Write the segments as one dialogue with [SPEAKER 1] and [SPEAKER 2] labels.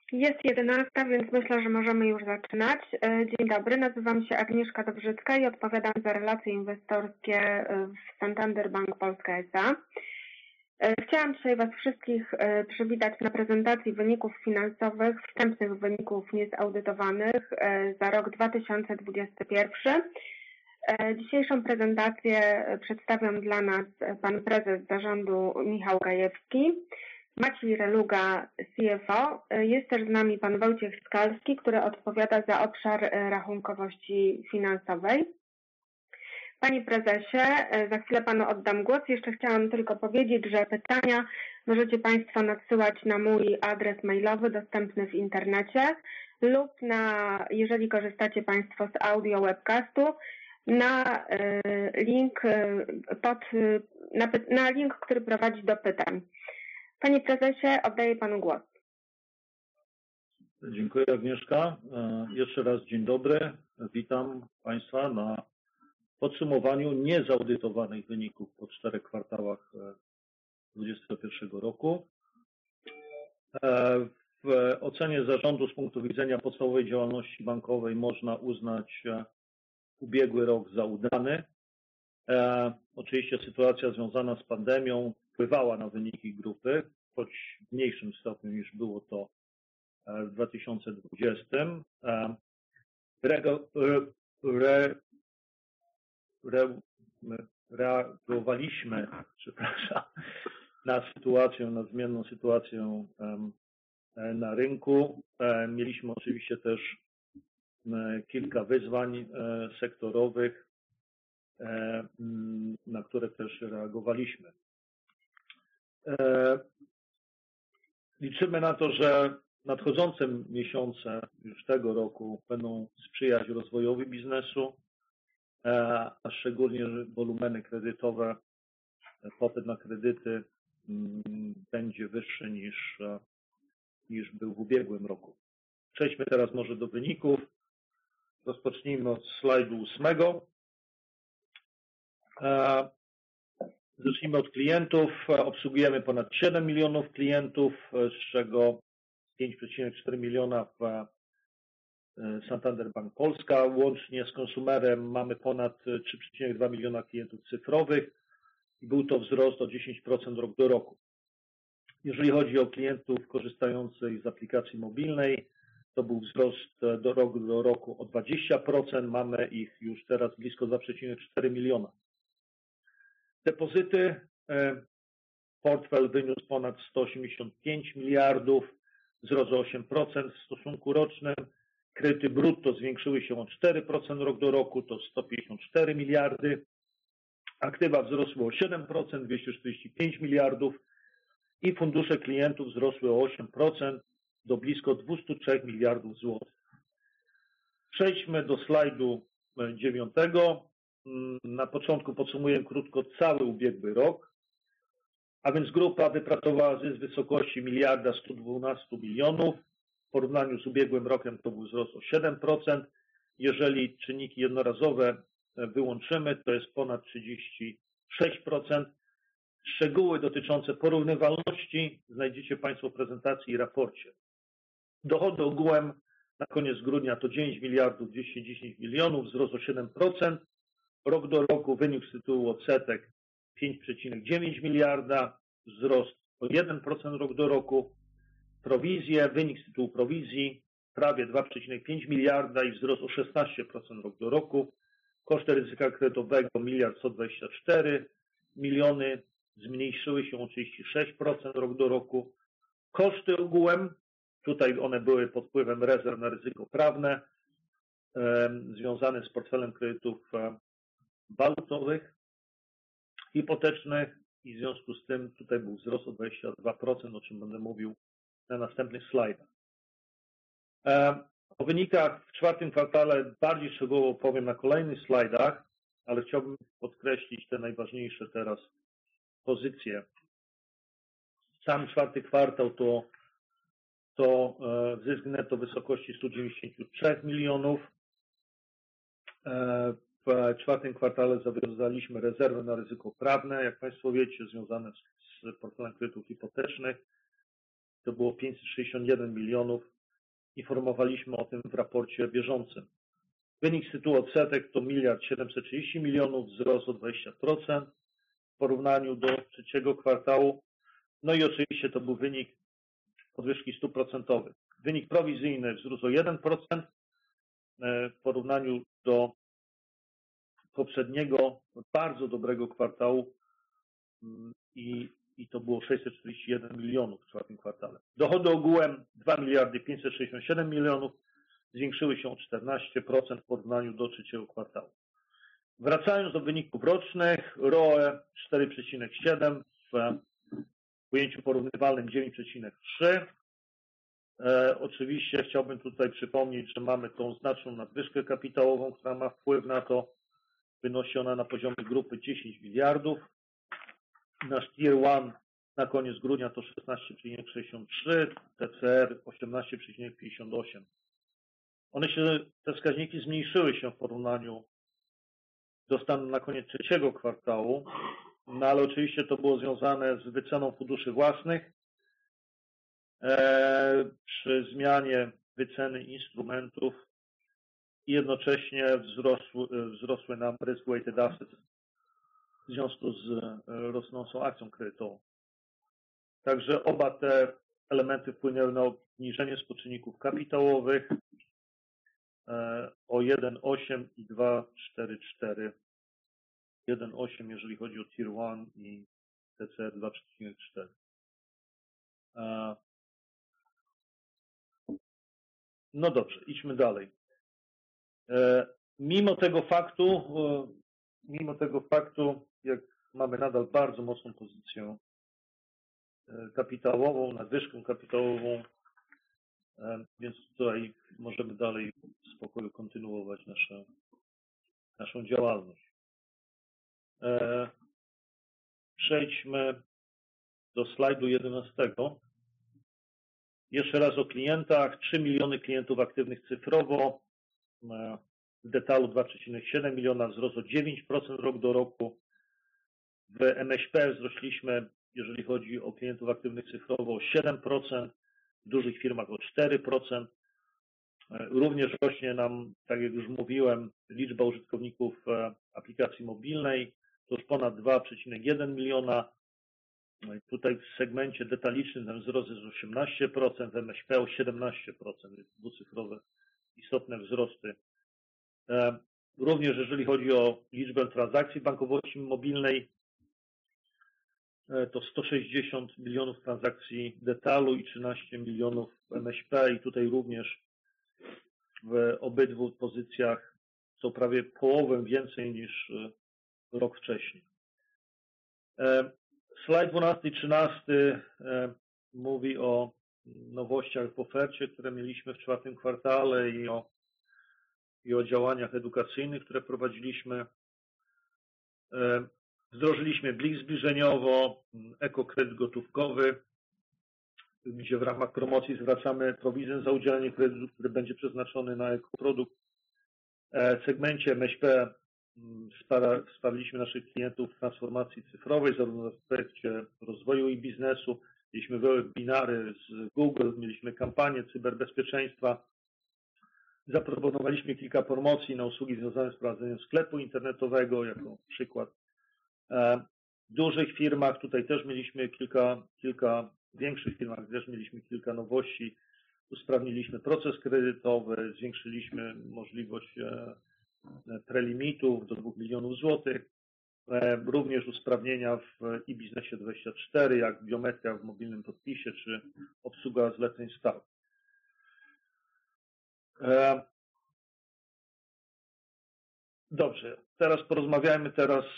[SPEAKER 1] Jest 11, więc myślę, że możemy już zaczynać. Dzień dobry, nazywam się Agnieszka Dobrzycka i odpowiadam za relacje inwestorskie w Santander Bank Polska S.A. Chciałam dzisiaj Was wszystkich przywitać na prezentacji wyników finansowych, wstępnych wyników niezaudytowanych za rok 2021. Dzisiejszą prezentację przedstawią dla nas pan prezes zarządu Michał Gajewski, Maciej Reluga, CFO. Jest też z nami pan Wojciech Skalski, który odpowiada za obszar rachunkowości finansowej. Panie prezesie, za chwilę panu oddam głos. Jeszcze chciałam tylko powiedzieć, że pytania możecie państwo nadsyłać na mój adres mailowy dostępny w internecie lub jeżeli korzystacie państwo z audio webcastu, na link który prowadzi do pytań. Panie prezesie, oddaję panu głos.
[SPEAKER 2] Dziękuję, Agnieszka. Jeszcze raz dzień dobry. Witam państwa na podsumowaniu niezaudytowanych wyników po 4 kwartałach 2021 roku. W ocenie zarządu z punktu widzenia podstawowej działalności bankowej można uznać ubiegły rok za udany. Oczywiście sytuacja związana z pandemią wpływała na wyniki grupy, choć w mniejszym stopniu niż było to w 2020. Reagowaliśmy, na zmienną sytuację na rynku. Mieliśmy oczywiście też kilka wyzwań sektorowych, na które też reagowaliśmy. Liczymy na to, że nadchodzące miesiące już tego roku będą sprzyjać rozwojowi biznesu, a szczególnie wolumeny kredytowe, popyt na kredyty będzie wyższy niż był w ubiegłym roku. Przejdźmy teraz może do wyników. Rozpocznijmy od slajdu 8. Zacznijmy od klientów. Obsługujemy ponad 7 milionów klientów, z czego 5,4 miliona w Santander Bank Polska. Łącznie z konsumerem mamy ponad 3,2 miliona klientów cyfrowych i był to wzrost o 10% rok do roku. Jeżeli chodzi o klientów korzystających z aplikacji mobilnej, to był wzrost rok do roku o 20%. Mamy ich już teraz blisko 2,4 miliona. Depozyty. Portfel wyniósł ponad 185 miliardów, wzrost o 8% w stosunku rocznym. Kredyty brutto zwiększyły się o 4% rok do roku, to 154 miliardy. Aktywa wzrosły o 7%, 245 miliardów i fundusze klientów wzrosły o 8% do blisko 203 miliardów złotych. Przejdźmy do slajdu 9. Na początku podsumuję krótko cały ubiegły rok, a więc grupa wypracowała zysk w wysokości 1 112 milionów. W porównaniu z ubiegłym rokiem to był wzrost o 7%. Jeżeli czynniki jednorazowe wyłączymy, to jest ponad 36%. Szczegóły dotyczące porównywalności znajdziecie państwo w prezentacji i raporcie. Dochody ogółem na koniec grudnia to 9 miliardów 210 milionów, wzrost o 7%. Rok do roku wynik z tytułu odsetek 5,9 miliarda, wzrost o 1% rok do roku. Prowizje, wynik z tytułu prowizji prawie 2,5 miliarda i wzrost o 16% rok do roku. Koszty ryzyka kredytowego 1 124 miliony, zmniejszyły się o 36% rok do roku. Koszty ogółem, tutaj one były pod wpływem rezerw na ryzyko prawne, związane z portfelem kredytów walutowych, hipotecznych i w związku z tym tutaj był wzrost o 22%, o czym będę mówił na następnych slajdach. O wynikach w 4 kwartale bardziej szczegółowo powiem na kolejnych slajdach, ale chciałbym podkreślić te najważniejsze teraz pozycje. Sam 4 kwartał to zysk netto w wysokości 193 milionów. W 4 kwartale zawiązaliśmy rezerwę na ryzyko prawne, jak państwo wiecie, związane z portfelem kredytów hipotecznych. To było 561 milionów informowaliśmy o tym w raporcie bieżącym. Wynik z tytułu odsetek to 1 730 milionów, wzrost o 20% w porównaniu do trzeciego kwartału. No i oczywiście to był wynik podwyżki stóp procentowych. Wynik prowizyjny wzrósł o 1% w porównaniu do poprzedniego, bardzo dobrego kwartału i to było 641 milionów w czwartym kwartale. Dochody ogółem 2 567 milionów, zwiększyły się o 14% w porównaniu do trzeciego kwartału. Wracając do wyników rocznych, ROE 4,7, w ujęciu porównywalnym 9,3. Oczywiście chciałbym tutaj przypomnieć, że mamy tą znaczną nadwyżkę kapitałową, która ma wpływ na to. Wynosi ona na poziomie grupy 10 miliardów. Nasz Tier 1 na koniec grudnia to 16,63, TCR 18,58. Te wskaźniki zmniejszyły się w porównaniu do stanu na koniec trzeciego kwartału, no ale oczywiście to było związane z wyceną funduszy własnych przy zmianie wyceny instrumentów i jednocześnie wzrosły nam risk-weighted assets w związku z rosnącą akcją kredytową. Także oba te elementy wpłynęły na obniżenie współczynników kapitałowych o 1,8 i 2,44. 1,8 jeżeli chodzi o Tier 1 i TCR 2,4. No dobrze, idźmy dalej. Mimo tego faktu, jak mamy nadal bardzo mocną pozycję kapitałową, nadwyżkę kapitałową, więc tutaj możemy dalej w spokoju kontynuować naszą działalność. Przejdźmy do slajdu 11. Jeszcze raz o klientach. 3 miliony klientów aktywnych cyfrowo. W detalu 2,7 miliona, wzrost o 9% rok do roku. W MŚP wzrośliśmy, jeżeli chodzi o klientów aktywnych cyfrowo, o 7%, w dużych firmach o 4%. Również rośnie nam, tak jak już mówiłem, liczba użytkowników aplikacji mobilnej, to już ponad 2,1 miliona. Tutaj w segmencie detalicznym ten wzrost jest 18%, w MŚP o 17%, jest dwucyfrowe, istotne wzrosty. Również jeżeli chodzi o liczbę transakcji bankowości mobilnej, to 160 milionów transakcji detalu i 13 milionów MŚP i tutaj również w obydwu pozycjach są prawie połowę więcej niż rok wcześniej. Slajd 12 i 13 mówi o nowościach w ofercie, które mieliśmy w czwartym kwartale i o działaniach edukacyjnych, które prowadziliśmy. Wdrożyliśmy blik zbliżeniowo, ekokredyt gotówkowy, gdzie w ramach promocji zwracamy prowizję za udzielenie kredytu, który będzie przeznaczony na ekoprodukt. W segmencie MŚP wsparliśmy naszych klientów w transformacji cyfrowej, zarówno w aspekcie rozwoju i biznesu. Mieliśmy webinary z Google, mieliśmy kampanię cyberbezpieczeństwa. Zaproponowaliśmy kilka promocji na usługi związane z prowadzeniem sklepu internetowego, jako przykład. W dużych firmach tutaj też mieliśmy kilka większych firmach też mieliśmy kilka nowości. Usprawniliśmy proces kredytowy, zwiększyliśmy możliwość prelimitów do 2 milionów złotych. Również usprawnienia w e-biznesie 24, jak biometria w mobilnym podpisie, czy obsługa zleceń stałych. Dobrze, teraz porozmawiajmy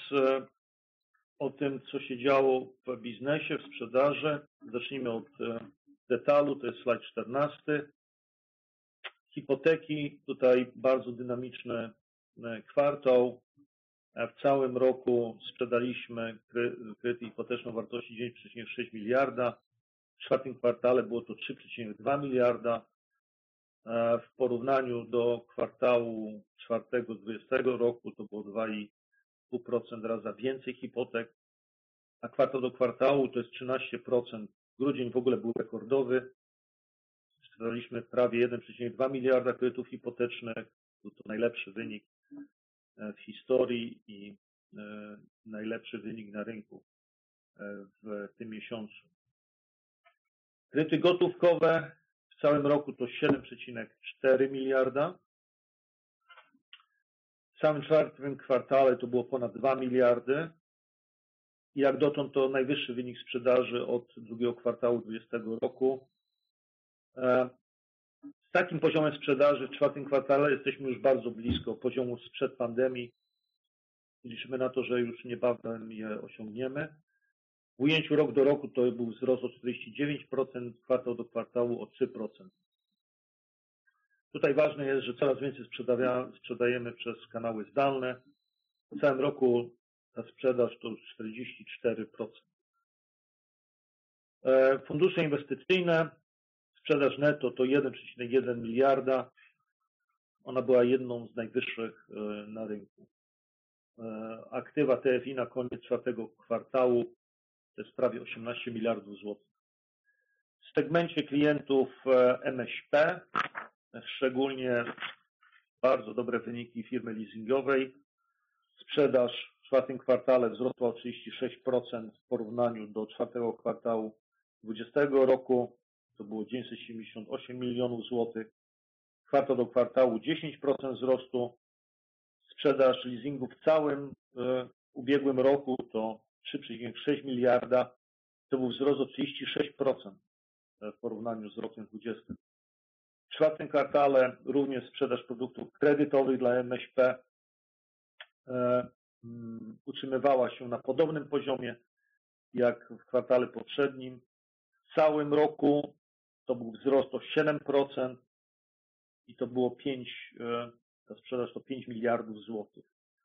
[SPEAKER 2] o tym, co się działo w biznesie, w sprzedaży. Zacznijmy od detalu, to jest slajd 14. Hipoteki, tutaj bardzo dynamiczny kwartał. W całym roku sprzedaliśmy kredyty hipoteczne o wartości 9,6 miliarda. W czwartym kwartale było to 3,2 miliarda. W porównaniu do kwartału czwartego 2020 roku to było 2,5% raza więcej hipotek, a kwartał do kwartału to jest 13%. Grudzień w ogóle był rekordowy. sprzedaliśmy prawie 1,2 miliarda kredytów hipotecznych. Był to najlepszy wynik w historii i najlepszy wynik na rynku w tym miesiącu. Kredyty gotówkowe w całym roku to 7,4 miliarda. W całym czwartym kwartale to było ponad 2 miliardy. I jak dotąd to najwyższy wynik sprzedaży od drugiego kwartału 2020 roku. Z takim poziomem sprzedaży w czwartym kwartale jesteśmy już bardzo blisko poziomu sprzed pandemii. Liczymy na to, że już niebawem je osiągniemy. W ujęciu rok do roku to był wzrost o 49%, kwartał do kwartału o 3%. Tutaj ważne jest, że coraz więcej sprzedajemy przez kanały zdalne. W całym roku ta sprzedaż to już 44%. Fundusze inwestycyjne, sprzedaż netto to 1,1 miliarda. Ona była jedną z najwyższych na rynku. Aktywa TFI na koniec czwartego kwartału to jest prawie 18 miliardów złotych. W segmencie klientów MŚP szczególnie bardzo dobre wyniki firmy leasingowej. Sprzedaż w czwartym kwartale wzrosła o 36% w porównaniu do czwartego kwartału 2020 roku. To było 978 milionów złotych. Kwartał do kwartału 10% wzrostu. Sprzedaż leasingu w całym ubiegłym roku to 3,6 miliarda. To był wzrost o 36% w porównaniu z rokiem 2020. W czwartym kwartale również sprzedaż produktów kredytowych dla MŚP utrzymywała się na podobnym poziomie jak w kwartale poprzednim. W całym roku to był wzrost o 7% i to było ta sprzedaż to 5 miliardów złotych.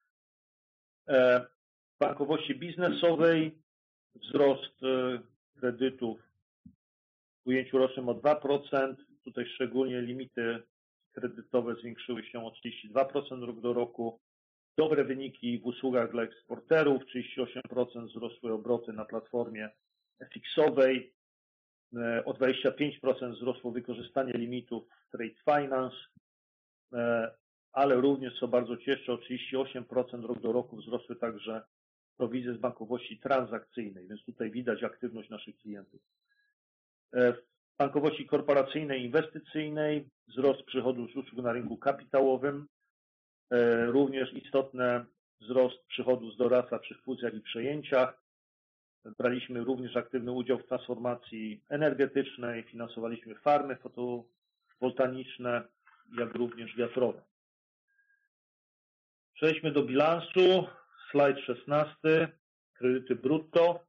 [SPEAKER 2] W bankowości biznesowej wzrost kredytów w ujęciu rocznym o 2%. Tutaj szczególnie limity kredytowe zwiększyły się o 32% rok do roku. Dobre wyniki w usługach dla eksporterów, 38% wzrosły obroty na platformie FX-owej, o 25% wzrosło wykorzystanie limitów Trade Finance, ale również, co bardzo cieszy, o 38% rok do roku wzrosły także prowizje z bankowości transakcyjnej, więc tutaj widać aktywność naszych klientów. W bankowości korporacyjnej i inwestycyjnej wzrost przychodów z usług na rynku kapitałowym, również istotny wzrost przychodów z doradztwa przy fuzjach i przejęciach. Braliśmy również aktywny udział w transformacji energetycznej, finansowaliśmy farmy fotowoltaiczne, jak również wiatrowe. Przejdźmy do bilansu. Slajd 16. Kredyty brutto.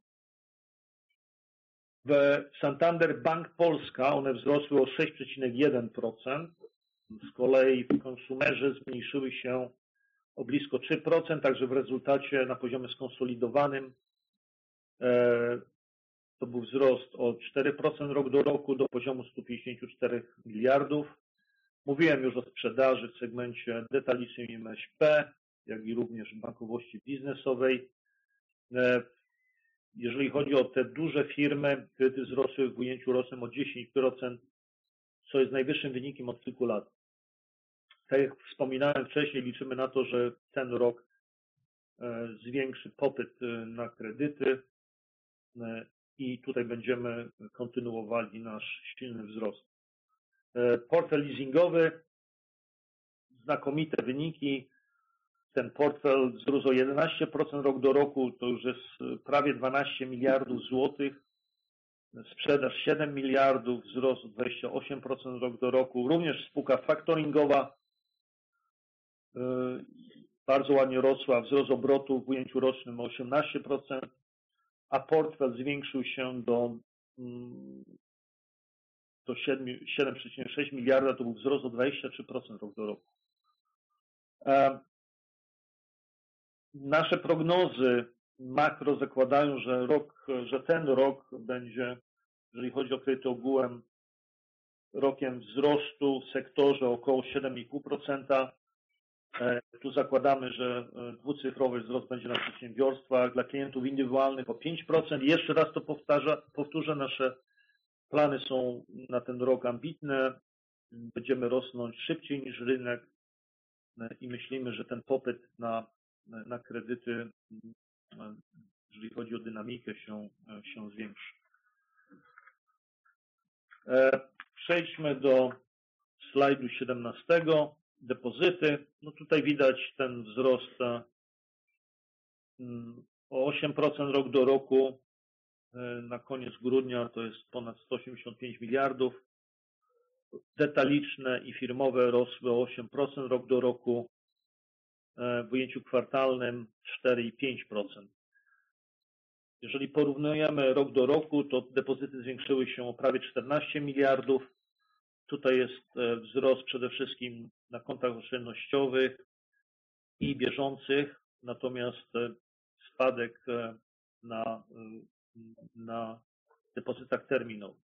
[SPEAKER 2] W Santander Bank Polska one wzrosły o 6,1%. Z kolei konsumerzy zmniejszyły się o blisko 3%, także w rezultacie na poziomie skonsolidowanym to był wzrost o 4% rok do roku do poziomu 154 miliardów. Mówiłem już o sprzedaży w segmencie detalicznym MŚP, jak i również bankowości biznesowej. Jeżeli chodzi o te duże firmy, kredyty wzrosły w ujęciu rocznym o 10%, co jest najwyższym wynikiem od kilku lat. Tak jak wspominałem wcześniej, liczymy na to, że ten rok zwiększy popyt na kredyty i tutaj będziemy kontynuowali nasz silny wzrost. Portfel leasingowy, znakomite wyniki. Ten portfel wzrósł o 11% rok do roku, to już jest prawie 12 miliardów złotych. Sprzedaż 7 miliardów, wzrost o 28% rok do roku. Również spółka faktoringowa bardzo ładnie rosła, wzrost obrotu w ujęciu rocznym o 18%, a portfel zwiększył się do 7,6 miliarda, to był wzrost o 23% rok do roku. Nasze prognozy makro zakładają, że ten rok będzie, jeżeli chodzi o kredyty ogółem, rokiem wzrostu w sektorze około 7,5%. Tu zakładamy, że dwucyfrowy wzrost będzie na przedsiębiorstwach, dla klientów indywidualnych o 5%. Jeszcze raz to powtórzę, nasze Plany są na ten rok ambitne. Będziemy rosnąć szybciej niż rynek i myślimy, że ten popyt na kredyty, jeżeli chodzi o dynamikę, się zwiększy. Przejdźmy do slajdu 17. Depozyty. No tutaj widać ten wzrost o 8% rok do roku. Na koniec grudnia to jest ponad 185 miliardów. Detaliczne i firmowe rosły o 8% rok do roku. W ujęciu kwartalnym 4,5%. Jeżeli porównujemy rok do roku, to depozyty zwiększyły się o prawie 14 miliardów. Tutaj jest wzrost przede wszystkim na kontach oszczędnościowych i bieżących, natomiast spadek na depozytach terminowych.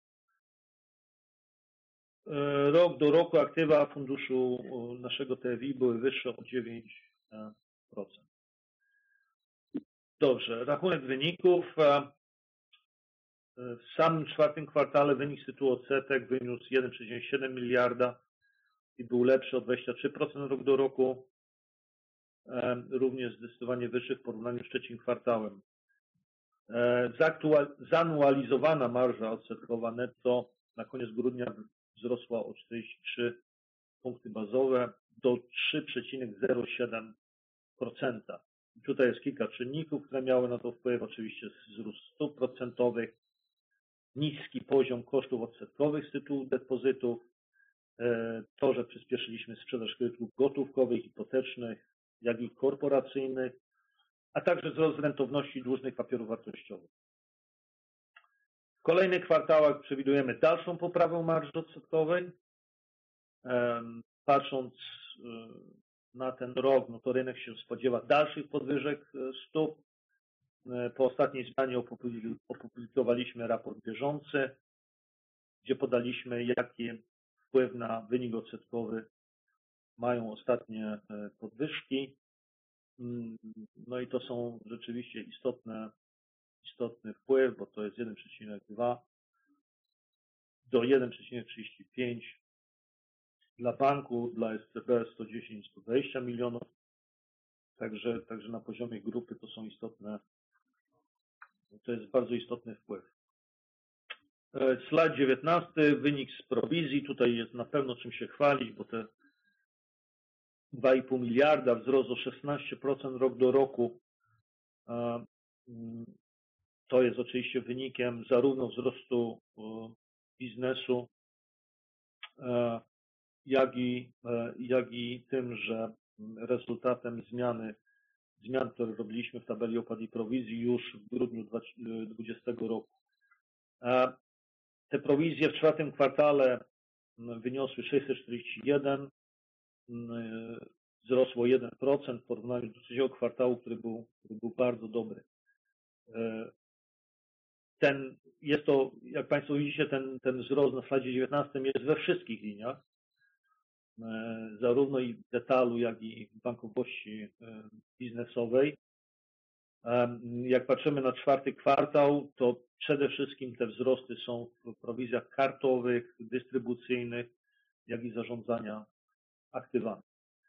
[SPEAKER 2] Rok do roku aktywa funduszu naszego TFI były wyższe o 9%. Dobrze, rachunek wyników. W samym czwartym kwartale wynik z tytułu odsetek wyniósł 1,7 miliarda i był lepszy o 23% rok do roku. Również zdecydowanie wyższy w porównaniu z trzecim kwartałem. Zanualizowana marża odsetkowa netto na koniec grudnia wzrosła o 43 punkty bazowe do 3,07%. Tutaj jest kilka czynników, które miały na to wpływ. Oczywiście wzrost stóp procentowych, niski poziom kosztów odsetkowych z tytułu depozytów, to, że przyspieszyliśmy sprzedaż kredytów gotówkowych, hipotecznych, jak i korporacyjnych, a także wzrost rentowności dłużnych papierów wartościowych. W kolejnych kwartałach przewidujemy dalszą poprawę marży odsetkowej. Patrząc na ten rok, no to rynek się spodziewa dalszych podwyżek stóp. Po ostatniej zmianie opublikowaliśmy raport bieżący, gdzie podaliśmy, jaki wpływ na wynik odsetkowy mają ostatnie podwyżki. No i to są rzeczywiście istotny wpływ, bo to jest 1,2 do 1,35 dla banku, dla SCB 110-120 milionów. Także na poziomie grupy to są to jest bardzo istotny wpływ. Slajd 19, wynik z prowizji. Tutaj jest na pewno czym się chwalić, bo te 2,5 miliarda, wzrost o 16% rok do roku. To jest oczywiście wynikiem zarówno wzrostu biznesu, jak i tym, że rezultatem zmian, które robiliśmy w tabeli opłat i prowizji już w grudniu 2020 roku. Te prowizje w czwartym kwartale wyniosły 641, wzrosło 1% w porównaniu do trzeciego kwartału, który był bardzo dobry. Jest to, jak Państwo widzicie, ten wzrost na slajdzie 19 jest we wszystkich liniach, zarówno i w detalu, jak i w bankowości biznesowej. Jak patrzymy na czwarty kwartał, to przede wszystkim te wzrosty są w prowizjach kartowych, dystrybucyjnych, jak i zarządzania aktywami.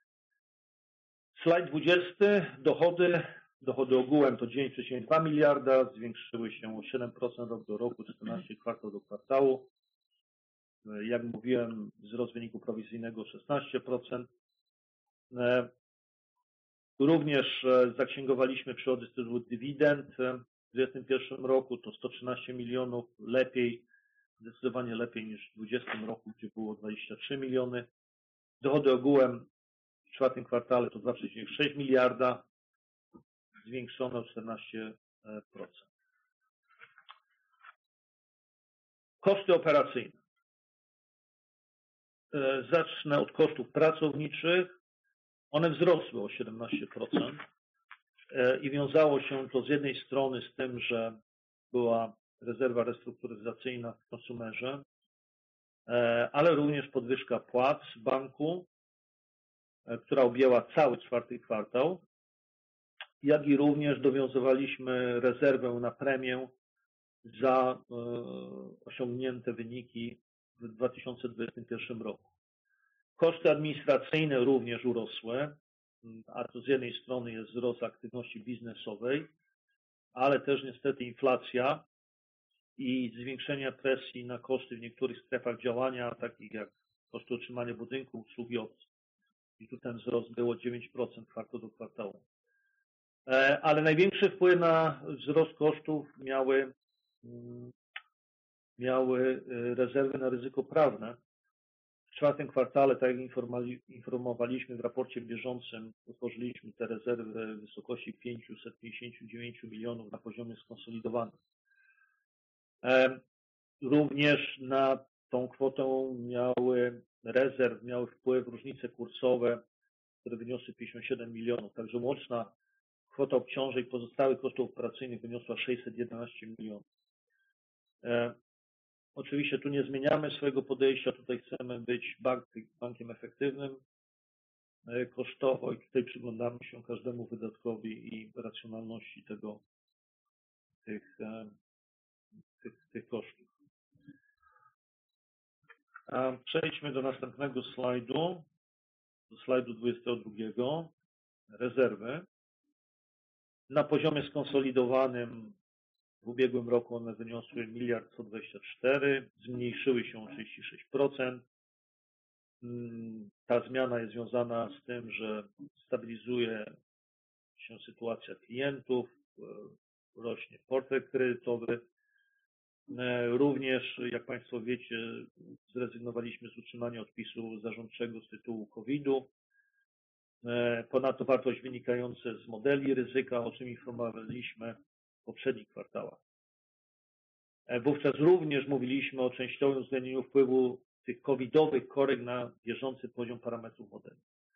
[SPEAKER 2] Slajd 20. Dochody ogółem to 9,2 miliarda, zwiększyły się o 7% rok do roku, 14 kwartał do kwartału. Jak mówiłem, wzrost wyniku prowizyjnego 16%. Również zaksięgowaliśmy przychody z tytułu dywidend w 2021 roku, to 113 milionów, zdecydowanie lepiej niż w 2020 roku, gdzie było 23 miliony. Dochody ogółem w czwartym kwartale to 2,6 miliarda, zwiększone o 14%. Koszty operacyjne. Zacznę od kosztów pracowniczych. One wzrosły o 17% i wiązało się to z jednej strony z tym, że była rezerwa restrukturyzacyjna w konsumerze, ale również podwyżka płac w banku, która objęła cały czwarty kwartał, jak i również dowiązywaliśmy rezerwę na premię za osiągnięte wyniki w 2021 roku. Koszty administracyjne również urosły, a to z jednej strony jest wzrost aktywności biznesowej, ale też niestety inflacja i zwiększenie presji na koszty w niektórych strefach działania, takich jak koszty utrzymania budynku, usługi obce. I tu ten wzrost było 9% kwartał do kwartału. Ale największy wpływ na wzrost kosztów miały rezerwy na ryzyko prawne. W czwartym kwartale, tak jak informowaliśmy w raporcie bieżącym, utworzyliśmy te rezerwy w wysokości 559 milionów na poziomie skonsolidowanym. Również na tą kwotę miały wpływ różnice kursowe, które wyniosły 57 milionów. Także łączna kwota obciążeń pozostałych kosztów operacyjnych wyniosła 611 milionów. Oczywiście tu nie zmieniamy swojego podejścia, tutaj chcemy być bankiem efektywnym kosztowo i tutaj przyglądamy się każdemu wydatkowi i racjonalności tych kosztów. Przejdźmy do następnego slajdu, do slajdu 22. Rezerwy. Na poziomie skonsolidowanym w ubiegłym roku one wyniosły 1 124 000 000, zmniejszyły się o 36%. Ta zmiana jest związana z tym, że stabilizuje się sytuacja klientów, rośnie portfel kredytowy. Również, jak Państwo wiecie, zrezygnowaliśmy z utrzymania odpisu zarządczego z tytułu COVID-u. Ponadto wartość wynikająca z modeli ryzyka, o czym informowaliśmy w poprzednich kwartałach. Wówczas również mówiliśmy o częściowym uwzględnieniu wpływu tych covidowych korekt na bieżący poziom parametrów modeli.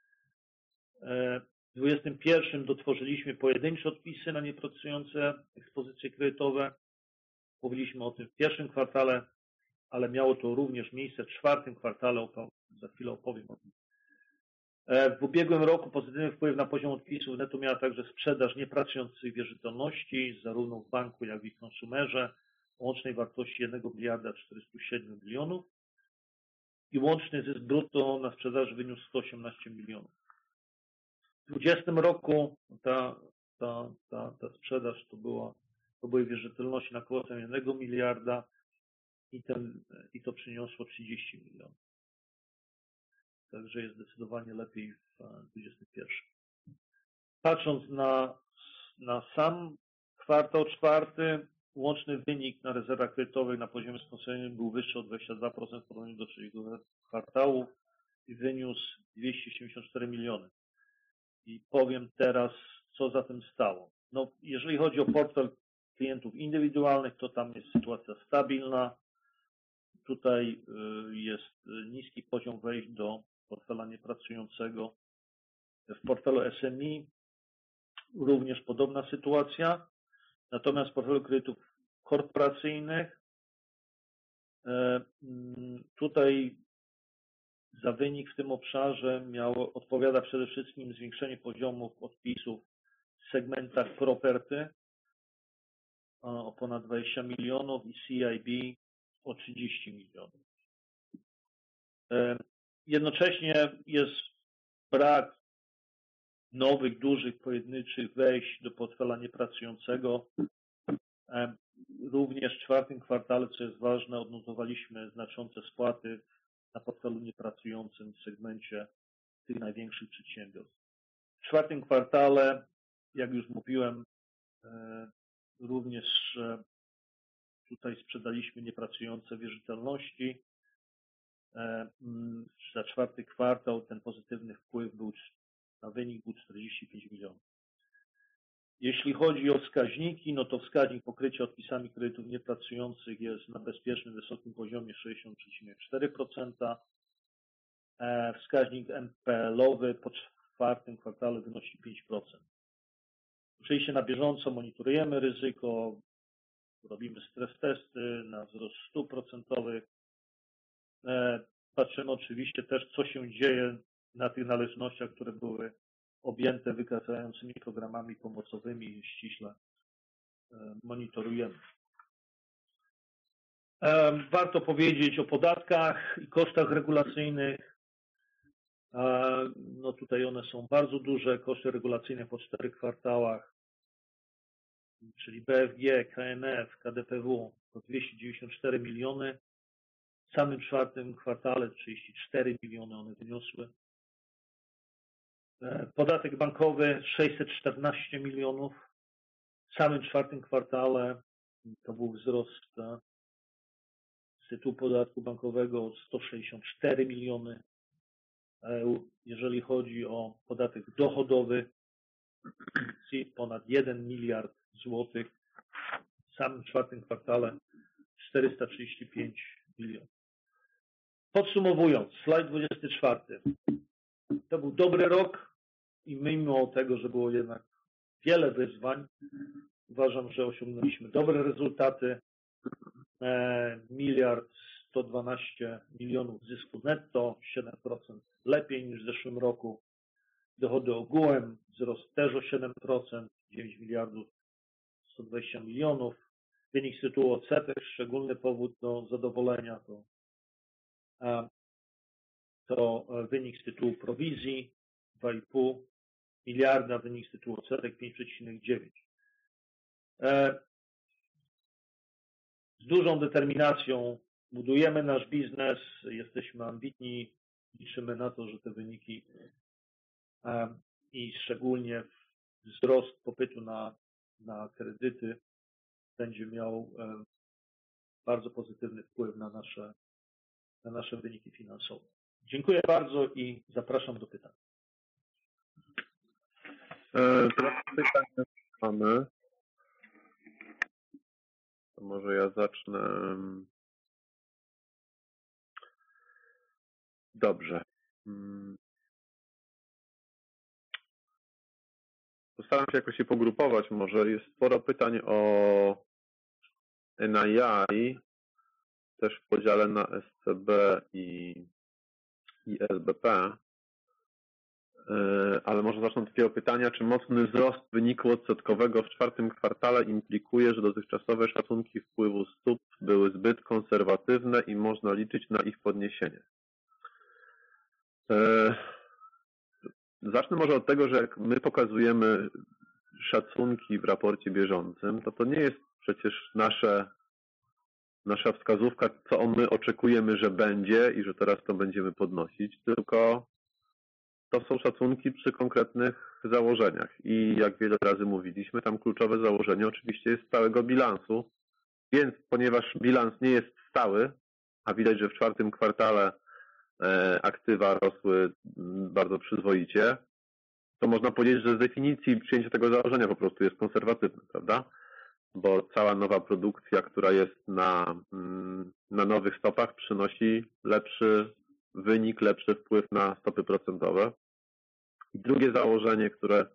[SPEAKER 2] W 2021 dotworzyliśmy pojedyncze odpisy na niepracujące ekspozycje kredytowe. Mówiliśmy o tym w pierwszym kwartale, ale miało to również miejsce w czwartym kwartale, za chwilę opowiem o tym. W ubiegłym roku pozytywny wpływ na poziom odpisów netto miała także sprzedaż niepracujących wierzytelności, zarówno w banku, jak i w konsumerze, o łącznej wartości 1 407 milionów i łączny zysk brutto na sprzedaży wyniósł 118 milionów. W 2020 roku ta sprzedaż to były wierzytelności na kwotę 1 miliarda i to przyniosło 30 milionów. Także jest zdecydowanie lepiej w 2021. Patrząc na sam kwartał czwarty, łączny wynik na rezerwach kredytowych na poziomie skonsolidowanym był wyższy o 22% w porównaniu do trzeciego kwartału i wyniósł 274 miliony. I powiem teraz, co za tym stało. No, jeżeli chodzi o portfel klientów indywidualnych, to tam jest sytuacja stabilna. Tutaj jest niski poziom wejść do portfela niepracującego. W portfelu SMI również podobna sytuacja. Natomiast w portfelu kredytów korporacyjnych tutaj za wynik w tym obszarze odpowiada przede wszystkim zwiększenie poziomów odpisów w segmentach property o ponad 20 milionów i CIB o 30 milionów. Jednocześnie jest brak nowych, dużych, pojedynczych wejść do portfela niepracującego. Również w czwartym kwartale, co jest ważne, odnotowaliśmy znaczące spłaty na portfelu niepracującym w segmencie tych największych przedsiębiorstw. W czwartym kwartale, jak już mówiłem, również tutaj sprzedaliśmy niepracujące wierzytelności. Za czwarty kwartał ten pozytywny wpływ na wynik był 45 milionów. Jeśli chodzi o wskaźniki, no to wskaźnik pokrycia odpisami kredytów niepracujących jest na bezpiecznym, wysokim poziomie 60,4%. Wskaźnik NPL-owy po czwartym kwartale wynosi 5%. Oczywiście na bieżąco monitorujemy ryzyko, robimy stres testy na wzrost stóp procentowych. Patrzymy oczywiście też, co się dzieje na tych należnościach, które były objęte wykazającymi programami pomocowymi i ściśle monitorujemy. Warto powiedzieć o podatkach i kosztach regulacyjnych. No tutaj one są bardzo duże. Koszty regulacyjne po 4 kwartałach, czyli BFG, KNF, KDPW to 294 miliony. W samym 4 kwartale 34 miliony one wyniosły. Podatek bankowy 614 milionów. W samym 4 kwartale to był wzrost z tytułu podatku bankowego o 164 miliony. Jeżeli chodzi o podatek dochodowy, ponad 1 miliard złotych. W samym 4 kwartale 435 milionów. Podsumowując, slajd 24. To był dobry rok i mimo tego, że było jednak wiele wyzwań, uważam, że osiągnęliśmy dobre rezultaty. 1 112 milionów zysku netto, 7% lepiej niż w zeszłym roku. Dochody ogółem wzrost też o 7%, 9 miliardów 120 milionów. Wynik z tytułu odsetek, szczególny powód do zadowolenia to wynik z tytułu prowizji 2,5 miliarda, wynik z tytułu odsetek 5,9. Z dużą determinacją budujemy nasz biznes, jesteśmy ambitni, liczymy na to, że te wyniki i szczególnie wzrost popytu na kredyty będzie miał bardzo pozytywny wpływ na nasze wyniki finansowe. Dziękuję bardzo i zapraszam do pytań.
[SPEAKER 3] Teraz pytania mamy. To może ja zacznę. Dobrze. Postaram się jakoś je pogrupować. Może jest sporo pytań o NII, też w podziale na SCB i SBP. Ale może zacznę od takiego pytania, czy mocny wzrost wyniku odsetkowego w 4 kwartale implikuje, że dotychczasowe szacunki wpływu stóp były zbyt konserwatywne i można liczyć na ich podniesienie? Zacznę może od tego, że jak my pokazujemy szacunki w raporcie bieżącym, to nie jest przecież nasza wskazówka, co my oczekujemy, że będzie i że teraz to będziemy podnosić, tylko to są szacunki przy konkretnych założeniach. I jak wiele razy mówiliśmy, tam kluczowe założenie oczywiście jest stałego bilansu, więc ponieważ bilans nie jest stały, a widać, że w 4 kwartale aktywa rosły bardzo przyzwoicie, to można powiedzieć, że z definicji przyjęcie tego założenia po prostu jest konserwatywne, prawda? Bo cała nowa produkcja, która jest na nowych stopach, przynosi lepszy wynik, lepszy wpływ na stopy procentowe. I drugie założenie, które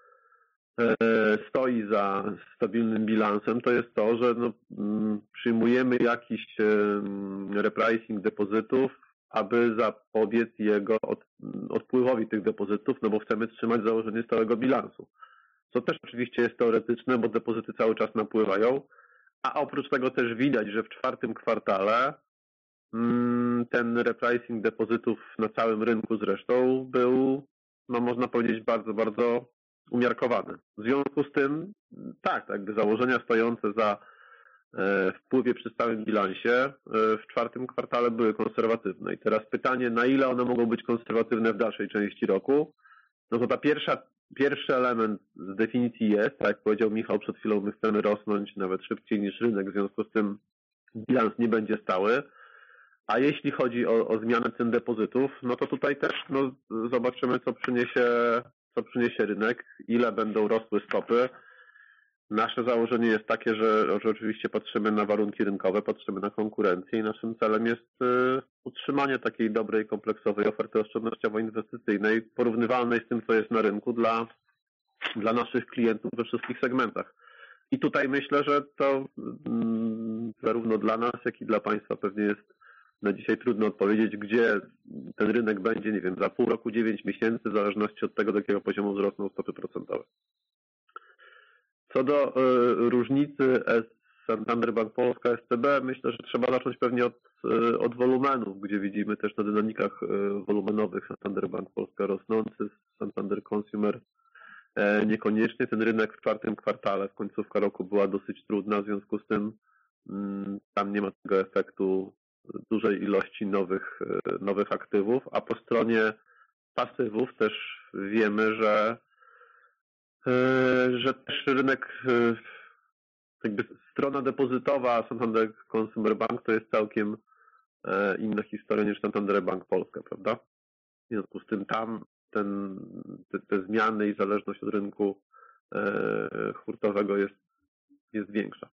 [SPEAKER 3] stoi za stabilnym bilansem, to jest to, że przyjmujemy jakiś repricing depozytów, aby zapobiec jego odpływowi tych depozytów, no bo chcemy trzymać założenie stałego bilansu. Co też oczywiście jest teoretyczne, bo depozyty cały czas napływają, a oprócz tego też widać, że w 4 kwartale ten repricing depozytów na całym rynku zresztą był, no można powiedzieć, bardzo, bardzo umiarkowany. W związku z tym, tak, jakby założenia stojące za wpływie przy stałym bilansie w 4 kwartale były konserwatywne. I teraz pytanie, na ile one mogą być konserwatywne w dalszej części roku? No to pierwszy element z definicji jest, tak jak powiedział Michał przed chwilą, my chcemy rosnąć nawet szybciej niż rynek, w związku z tym bilans nie będzie stały. A jeśli chodzi o zmianę cen depozytów, no to tutaj też zobaczymy, co przyniesie rynek, ile będą rosły stopy. Nasze założenie jest takie, że oczywiście patrzymy na warunki rynkowe, patrzymy na konkurencję i naszym celem jest utrzymanie takiej dobrej, kompleksowej oferty oszczędnościowo-inwestycyjnej, porównywalnej z tym, co jest na rynku dla naszych klientów we wszystkich segmentach. I tutaj myślę, że to zarówno dla nas, jak i dla Państwa pewnie jest na dzisiaj trudno odpowiedzieć, gdzie ten rynek będzie, nie wiem, za pół roku, 9 miesięcy, w zależności od tego, do jakiego poziomu wzrosną stopy procentowe. Co do różnicy Santander Bank Polska, SCB, myślę, że trzeba zacząć pewnie od wolumenów, gdzie widzimy też na dynamikach wolumenowych Santander Bank Polska rosnący, Santander Consumer niekoniecznie. Ten rynek w czwartym kwartale, w końcówka roku była dosyć trudna, w związku z tym tam nie ma tego efektu dużej ilości nowych aktywów, a po stronie pasywów też wiemy, że też rynek, jakby strona depozytowa Santander Consumer Bank to jest całkiem inna historia niż Santander Bank Polska, prawda? W związku z tym tam te zmiany i zależność od rynku hurtowego jest większa.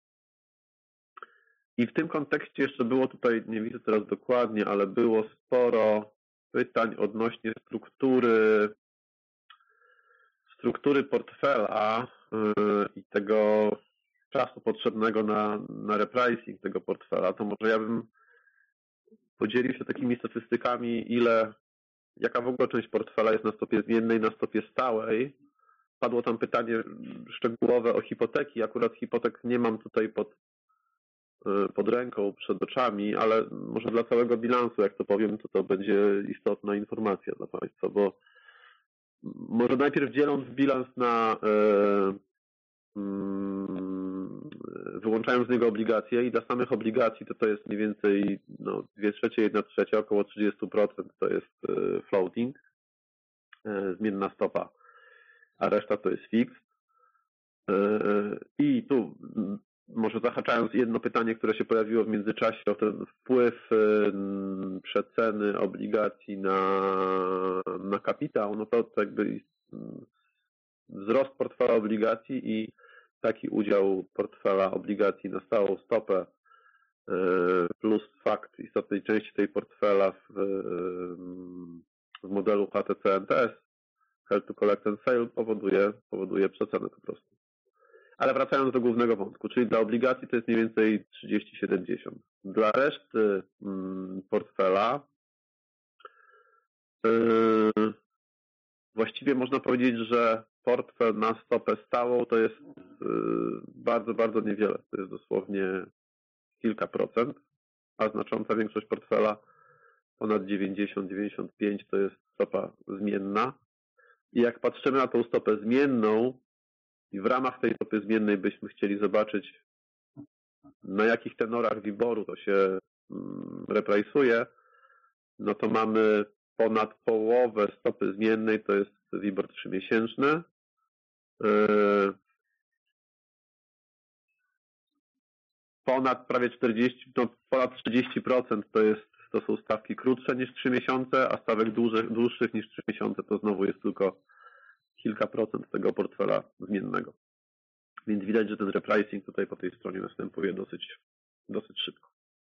[SPEAKER 3] I w tym kontekście jeszcze było tutaj, nie widzę teraz dokładnie, ale było sporo pytań odnośnie struktury portfela i tego czasu potrzebnego na repricing tego portfela. To może ja bym podzielił się takimi statystykami, jaka w ogóle część portfela jest na stopie zmiennej, na stopie stałej. Padło tam pytanie szczegółowe o hipoteki. Akurat hipotek nie mam tutaj pod ręką, przed oczami, ale może dla całego bilansu, jak to powiem, to będzie istotna informacja dla Państwa, bo może najpierw dzieląc bilans wyłączając z niego obligacje i dla samych obligacji to jest mniej więcej 2/3, 1/3, około 30% to jest floating, zmienna stopa, a reszta to jest fixed. I tu może zahaczając jedno pytanie, które się pojawiło w międzyczasie o ten wpływ przeceny obligacji na kapitał, no to jakby wzrost portfela obligacji i taki udział portfela obligacji na stałą stopę plus fakt istotnej części tej portfela w modelu HTC-NTS, Held to Collect and Sale, powoduje przecenę po prostu. Ale wracając do głównego wątku, czyli dla obligacji to jest mniej więcej 30-70. Dla reszty portfela właściwie można powiedzieć, że portfel na stopę stałą to jest bardzo, bardzo niewiele. To jest dosłownie kilka procent, a znacząca większość portfela, ponad 90-95, to jest stopa zmienna. I jak patrzymy na tą stopę zmienną i w ramach tej stopy zmiennej byśmy chcieli zobaczyć, na jakich tenorach WIBOR-u to się reprajsuje, no to mamy ponad połowę stopy zmiennej, to jest WIBOR 3-miesięczny. Ponad prawie ponad 30% to są stawki krótsze niż 3 miesiące, a stawek dłuższych niż 3 miesiące to znowu jest tylko kilka procent tego portfela zmiennego. Więc widać, że ten repricing tutaj po tej stronie następuje dosyć szybko.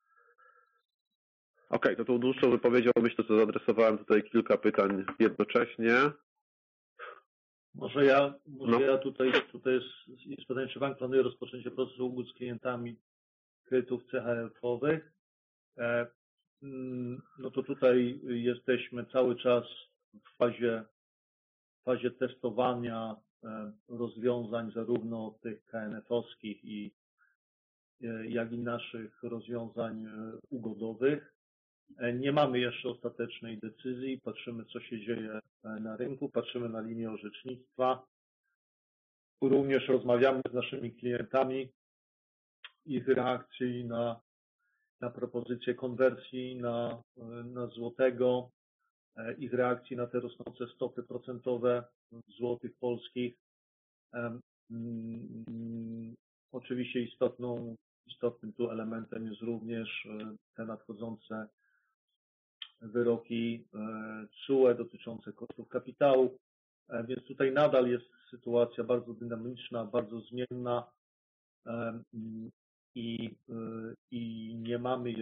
[SPEAKER 3] To tą dłuższą wypowiedzią myślę, że zaadresowałem tutaj kilka pytań jednocześnie.
[SPEAKER 2] Może ja tutaj jest pytanie, czy bank planuje rozpoczęcie procesu ugód z klientami kredytów CHF-owych. No to tutaj jesteśmy cały czas w fazie testowania rozwiązań zarówno tych KNF-owskich jak i naszych rozwiązań ugodowych. Nie mamy jeszcze ostatecznej decyzji, patrzymy, co się dzieje na rynku, patrzymy na linię orzecznictwa. Również rozmawiamy z naszymi klientami, ich reakcji na propozycję konwersji na złotego, ich reakcji na te rosnące stopy procentowe złotych polskich. Oczywiście istotnym tu elementem jest również te nadchodzące wyroki TSUE dotyczące kosztów kapitału, więc tutaj nadal jest sytuacja bardzo dynamiczna, bardzo zmienna i nie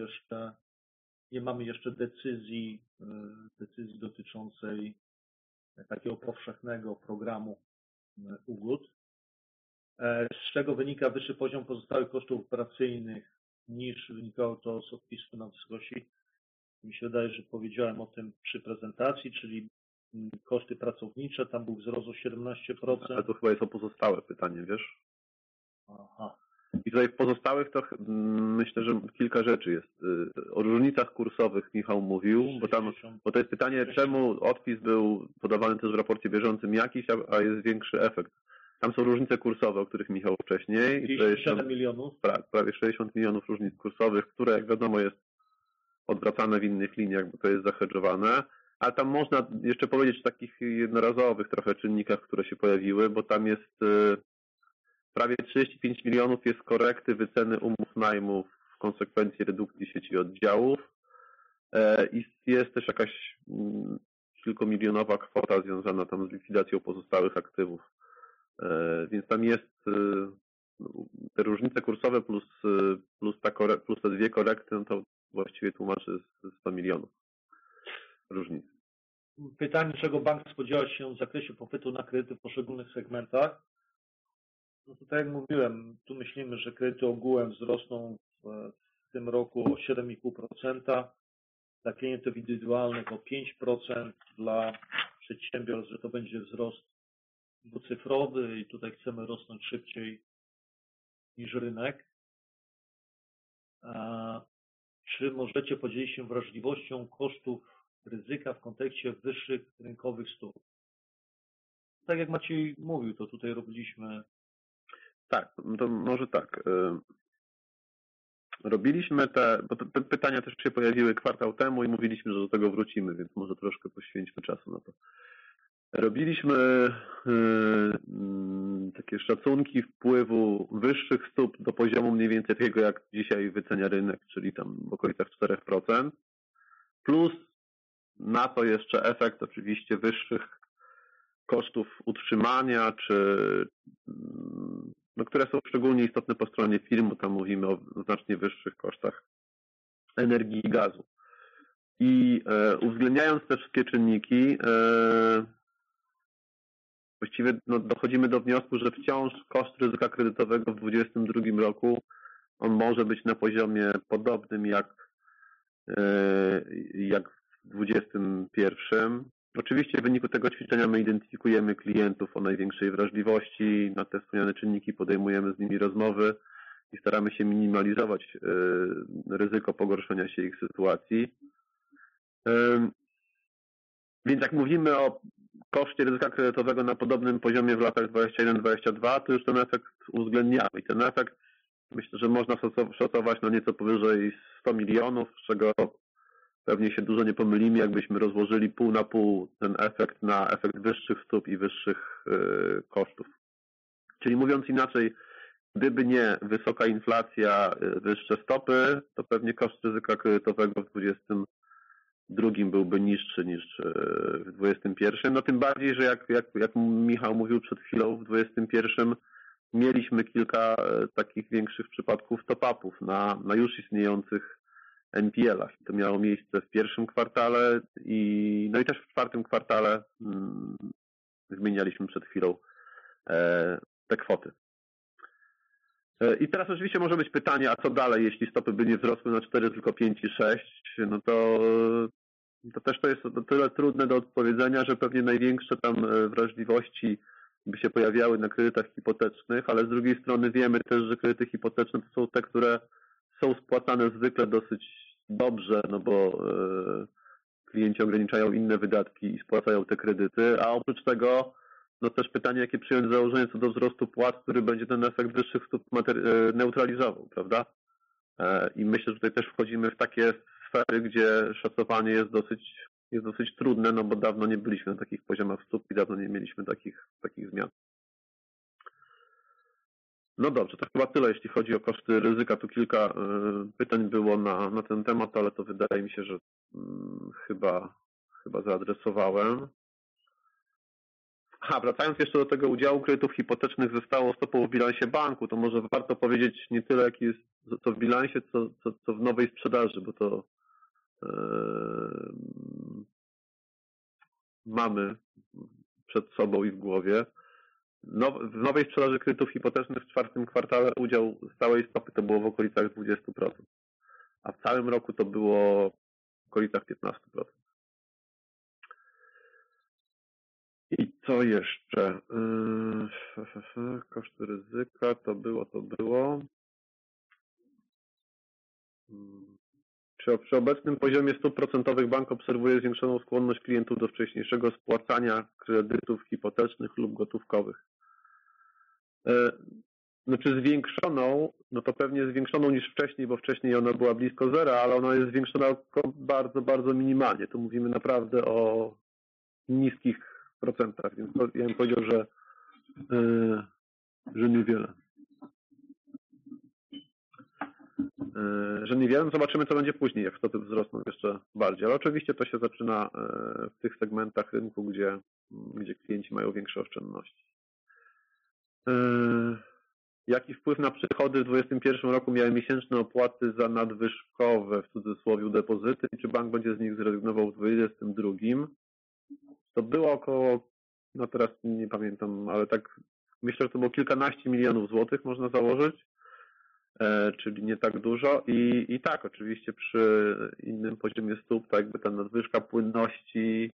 [SPEAKER 2] mamy jeszcze decyzji dotyczącej takiego powszechnego programu ugód, z czego wynika wyższy poziom pozostałych kosztów operacyjnych niż wynikało to z odpisu na wysokości. Mi się wydaje, że powiedziałem o tym przy prezentacji, czyli koszty pracownicze, tam był wzrost o 17%.
[SPEAKER 3] Ale to chyba jest o pozostałe pytanie, wiesz?
[SPEAKER 2] Aha.
[SPEAKER 3] I tutaj w pozostałych to myślę, że kilka rzeczy jest. O różnicach kursowych Michał mówił, bo to jest pytanie, czemu odpis był podawany też w raporcie bieżącym jakiś, a jest większy efekt. Tam są różnice kursowe, o których Michał wcześniej.
[SPEAKER 2] 57 milionów.
[SPEAKER 3] Prawie 60 milionów różnic kursowych, które jak wiadomo jest odwracane w innych liniach, bo to jest zahedżowane. Ale tam można jeszcze powiedzieć o takich jednorazowych trochę czynnikach, które się pojawiły, bo tam jest prawie 35 milionów jest korekty wyceny umów najmu w konsekwencji redukcji sieci oddziałów i jest też jakaś kilkumilionowa kwota związana tam z likwidacją pozostałych aktywów. Więc tam jest te różnice kursowe plus te dwie korekty, no to właściwie tłumaczy 100 milionów różnic.
[SPEAKER 2] Pytanie, czego bank spodziewa się w zakresie popytu na kredyty w poszczególnych segmentach. No to tak jak mówiłem, tu myślimy, że kredyty ogółem wzrosną w tym roku o 7,5%, dla klientów indywidualnych o 5%, dla przedsiębiorstw, że to będzie wzrost dwucyfrowy i tutaj chcemy rosnąć szybciej niż rynek. Czy możecie podzielić się wrażliwością kosztów ryzyka w kontekście wyższych rynkowych stóp? Tak jak Maciej mówił, to tutaj robiliśmy.
[SPEAKER 3] Tak, to może tak. Robiliśmy bo te pytania też się pojawiły kwartał temu i mówiliśmy, że do tego wrócimy, więc może troszkę poświęćmy czasu na to. Robiliśmy takie szacunki wpływu wyższych stóp do poziomu mniej więcej takiego, jak dzisiaj wycenia rynek, czyli tam w okolicach 4%, plus na to jeszcze efekt oczywiście wyższych kosztów utrzymania, które są szczególnie istotne po stronie firm, bo tam mówimy o znacznie wyższych kosztach energii i gazu. I uwzględniając te wszystkie czynniki, właściwie dochodzimy do wniosku, że wciąż koszt ryzyka kredytowego w 2022 roku on może być na poziomie podobnym jak w 2021. Oczywiście w wyniku tego ćwiczenia my identyfikujemy klientów o największej wrażliwości, na te wspomniane czynniki podejmujemy z nimi rozmowy i staramy się minimalizować ryzyko pogorszenia się ich sytuacji. Więc jak mówimy o koszcie ryzyka kredytowego na podobnym poziomie w latach 2021-2022, to już ten efekt uwzględniamy. I ten efekt myślę, że można szacować na nieco powyżej 100 milionów, z czego pewnie się dużo nie pomylimy, jakbyśmy rozłożyli pół na pół ten efekt na efekt wyższych stóp i wyższych kosztów. Czyli mówiąc inaczej, gdyby nie wysoka inflacja, wyższe stopy, to pewnie koszt ryzyka kredytowego w 2022 byłby niższy niż w 2021. No tym bardziej, że jak Michał mówił przed chwilą, w 2021 mieliśmy kilka takich większych przypadków top-upów na już istniejących NPL-ach. To miało miejsce w pierwszym kwartale i też w czwartym kwartale zmienialiśmy przed chwilą te kwoty. I teraz oczywiście może być pytanie, a co dalej, jeśli stopy by nie wzrosły na 4, tylko 5 i 6, no to też to jest o tyle trudne do odpowiedzenia, że pewnie największe tam wrażliwości by się pojawiały na kredytach hipotecznych, ale z drugiej strony wiemy też, że kredyty hipoteczne to są te, które są spłacane zwykle dosyć dobrze, no bo klienci ograniczają inne wydatki i spłacają te kredyty, a oprócz tego no też pytanie, jakie przyjąć założenie co do wzrostu płac, który będzie ten efekt wyższych stóp neutralizował, prawda? I myślę, że tutaj też wchodzimy w takie sfery, gdzie szacowanie jest dosyć trudne, no bo dawno nie byliśmy na takich poziomach stóp i dawno nie mieliśmy takich zmian. No dobrze, to chyba tyle, jeśli chodzi o koszty ryzyka. Tu kilka pytań było na ten temat, ale to wydaje mi się, że chyba zaadresowałem. Wracając jeszcze do tego udziału kredytów hipotecznych ze stałą stopą w bilansie banku, to może warto powiedzieć nie tyle, jaki jest to w bilansie, co w nowej sprzedaży, bo to mamy przed sobą i w głowie. W nowej sprzedaży kredytów hipotecznych w czwartym kwartale udział stałej stopy to było w okolicach 20%, a w całym roku to było w okolicach 15%. I co jeszcze? Koszty ryzyka to było. Przy obecnym poziomie stóp procentowych bank obserwuje zwiększoną skłonność klientów do wcześniejszego spłacania kredytów hipotecznych lub gotówkowych. Znaczy zwiększoną, no to pewnie zwiększoną niż wcześniej, bo wcześniej ona była blisko zera, ale ona jest zwiększona bardzo, bardzo minimalnie. Tu mówimy naprawdę o niskich procentach, więc ja bym powiedział, że niewiele. Że niewiele. Zobaczymy, co będzie później, jak stopy wzrosną jeszcze bardziej. Ale oczywiście to się zaczyna w tych segmentach rynku, gdzie klienci mają większe oszczędności. Jaki wpływ na przychody w 2021 roku miały miesięczne opłaty za nadwyżkowe, w cudzysłowie, depozyty? Czy bank będzie z nich zrezygnował w 2022? To było około, no teraz nie pamiętam, ale tak myślę, że to było kilkanaście milionów złotych, można założyć, czyli nie tak dużo. I tak, oczywiście przy innym poziomie stóp, tak jakby ta nadwyżka płynności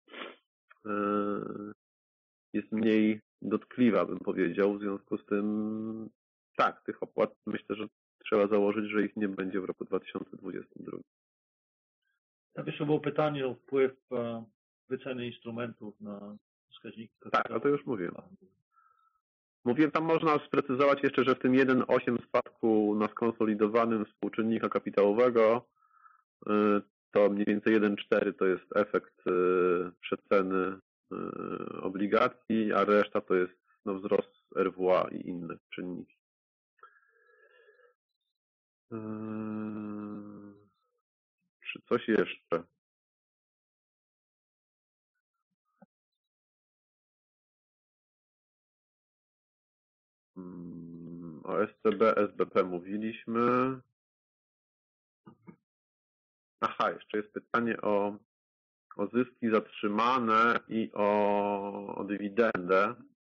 [SPEAKER 3] jest mniej dotkliwa, bym powiedział. W związku z tym tak, tych opłat myślę, że trzeba założyć, że ich nie będzie w roku 2022.
[SPEAKER 2] Tam jeszcze było pytanie o wpływ wyceny instrumentów na wskaźniki kapitałowe.
[SPEAKER 3] Tak, no to już mówiłem. Mówiłem, tam można sprecyzować jeszcze, że w tym 1,8 spadku na skonsolidowanym współczynnika kapitałowego to mniej więcej 1,4 to jest efekt przeceny obligacji, a reszta to jest wzrost RWA i inne czynniki. Czy coś jeszcze? O SCB, SBP mówiliśmy. Aha, jeszcze jest pytanie o zyski zatrzymane i o dywidendę.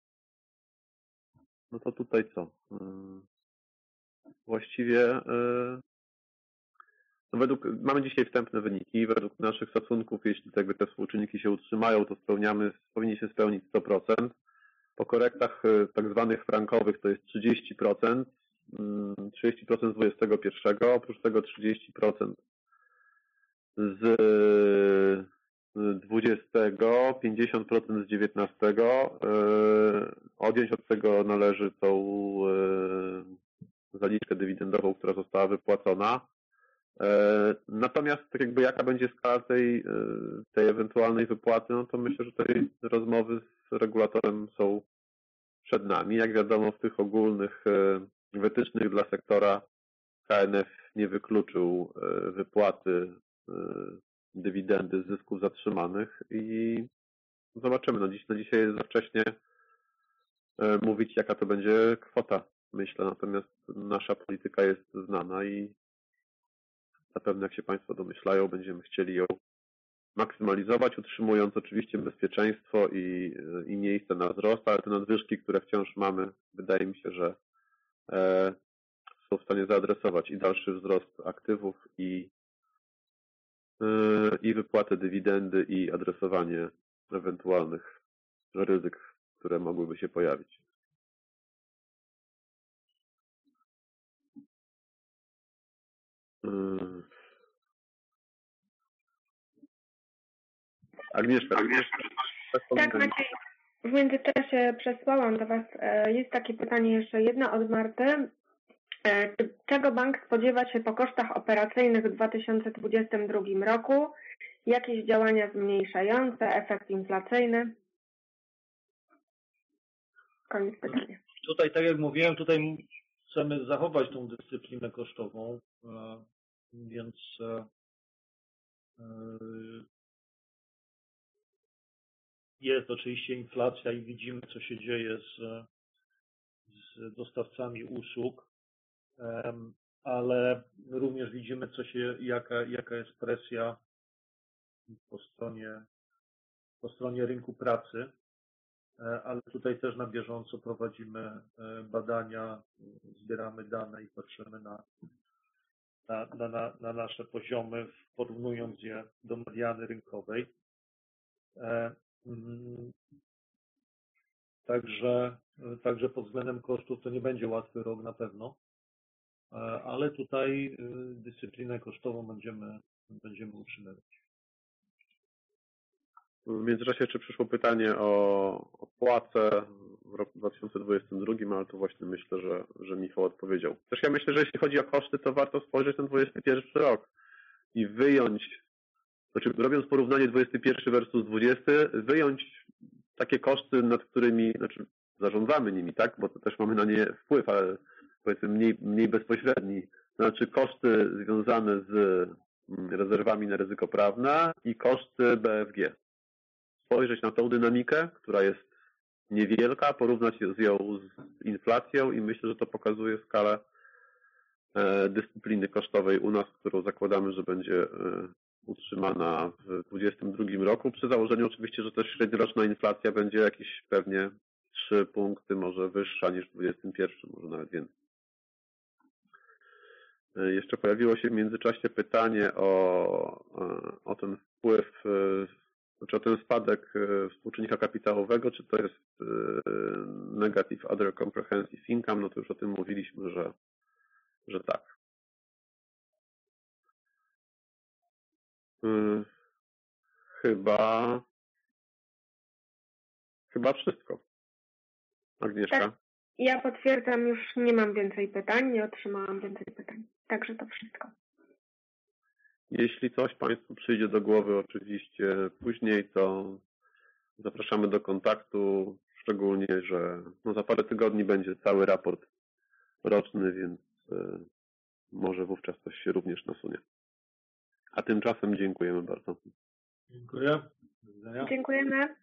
[SPEAKER 3] No to tutaj co? Właściwie no mamy dzisiaj wstępne wyniki. Według naszych szacunków, jeśli te współczynniki się utrzymają, to powinni się spełnić 100%. Po korektach tak zwanych frankowych to jest 30%, 30% z 21, oprócz tego 30% z 20, 50% z 19. Odjąć od tego należy tą zaliczkę dywidendową, która została wypłacona. Natomiast tak jakby jaka będzie skala tej ewentualnej wypłaty, no to myślę, że tutaj rozmowy z regulatorem są przed nami. Jak wiadomo, w tych ogólnych wytycznych dla sektora KNF nie wykluczył wypłaty dywidendy z zysków zatrzymanych i zobaczymy. Na dzisiaj jest za wcześnie mówić, jaka to będzie kwota, myślę. Natomiast nasza polityka jest znana i zapewne, jak się Państwo domyślają, będziemy chcieli ją maksymalizować, utrzymując oczywiście bezpieczeństwo i miejsce na wzrost, ale te nadwyżki, które wciąż mamy, wydaje mi się, że są w stanie zaadresować i dalszy wzrost aktywów i wypłatę dywidendy i adresowanie ewentualnych ryzyk, które mogłyby się pojawić. Agnieszka.
[SPEAKER 1] Tak, Maciej, w międzyczasie przesłałam do Was, jest takie pytanie jeszcze jedno od Marty. Czego bank spodziewa się po kosztach operacyjnych w 2022 roku? Jakieś działania zmniejszające, efekt inflacyjny? Koniec pytania.
[SPEAKER 2] Tutaj, tak jak mówiłem, tutaj chcemy zachować tą dyscyplinę kosztową, więc jest oczywiście inflacja i widzimy, co się dzieje z dostawcami usług, ale również widzimy, jaka jest presja po stronie rynku pracy, ale tutaj też na bieżąco prowadzimy badania, zbieramy dane i patrzymy na nasze poziomy, porównując je do mediany rynkowej. Także pod względem kosztów to nie będzie łatwy rok na pewno. ale tutaj dyscyplinę kosztową będziemy utrzymywać.
[SPEAKER 3] W międzyczasie jeszcze przyszło pytanie o płace w roku 2022, ale to właśnie myślę, że Michał odpowiedział. Też ja myślę, że jeśli chodzi o koszty, to warto spojrzeć na 2021 rok i wyjąć, znaczy robiąc porównanie 21 versus 20, wyjąć takie koszty, nad którymi, znaczy zarządzamy nimi, tak, bo to też mamy na nie wpływ, ale powiedzmy mniej bezpośredni, to znaczy koszty związane z rezerwami na ryzyko prawne i koszty BFG. Spojrzeć na tą dynamikę, która jest niewielka, porównać ją z inflacją i myślę, że to pokazuje skalę dyscypliny kosztowej u nas, którą zakładamy, że będzie utrzymana w 2022 roku, przy założeniu oczywiście, że też średnioroczna inflacja będzie jakieś pewnie 3 punkty może wyższa niż w 2021, może nawet więcej. Jeszcze pojawiło się w międzyczasie pytanie o ten wpływ, znaczy o ten spadek współczynnika kapitałowego, czy to jest negative other comprehensive income, no to już o tym mówiliśmy, że tak. Chyba wszystko. Agnieszka?
[SPEAKER 1] Tak, ja potwierdzam, już nie mam więcej pytań, nie otrzymałam więcej pytań. Także to wszystko.
[SPEAKER 3] Jeśli coś Państwu przyjdzie do głowy oczywiście później, to zapraszamy do kontaktu, szczególnie, że za parę tygodni będzie cały raport roczny, więc może wówczas coś się również nasunie. A tymczasem dziękujemy bardzo.
[SPEAKER 2] Dziękuję. Do widzenia.
[SPEAKER 1] Dziękujemy.